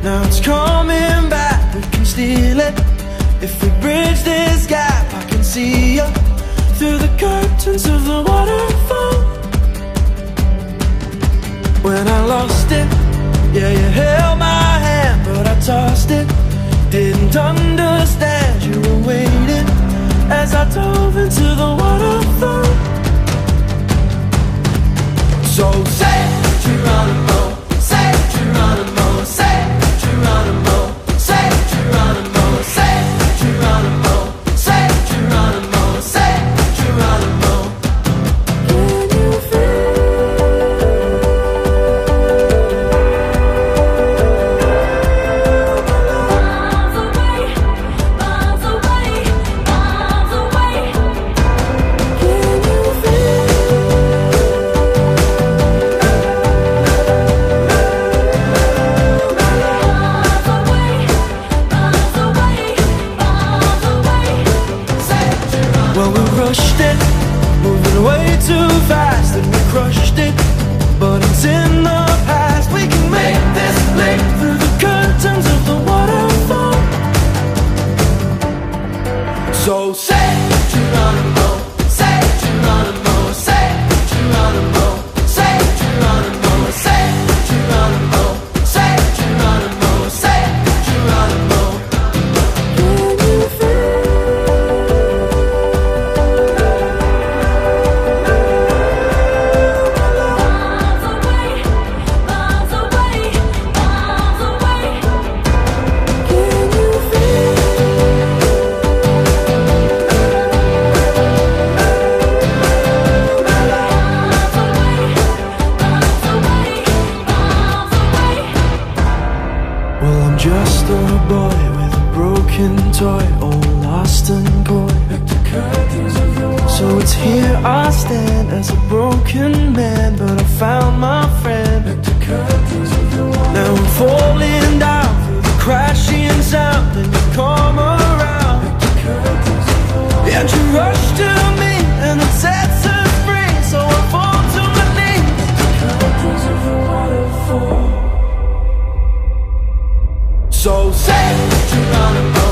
Now it's coming back, we can steal it. If we bridge this gap, I can see you through the curtains of the waterfall. When I lost it, yeah, you held my hand, but I tossed it. Didn't understand you were waiting as I dove into the waterfall. So say Geronimo, say Geronimo, say Geronimo, say Geronimo, say Geronimo, say Geronimo, say Geronimo. Can you feel miles away, miles away, miles away? Can you feel well, we rushed it, moving way too fast, and we crushed it, but it's in the past. We can make this leap through the curtains of the waterfall. So say Geronimo, say Geronimo, say Geronimo, say Geronimo, say Geronimo, say Geronimo, say Geronimo. Can you feel miles away, miles away, miles away? Can you feel well, I'm just a boy with a broken toy, all lost and coy. So it's here I stand as a broken man, but I found my friend. Now I'm falling down through the crashing sound, and you come around, and you rush to me, and it sets us free. So I fall to my knees. So say Geronimo.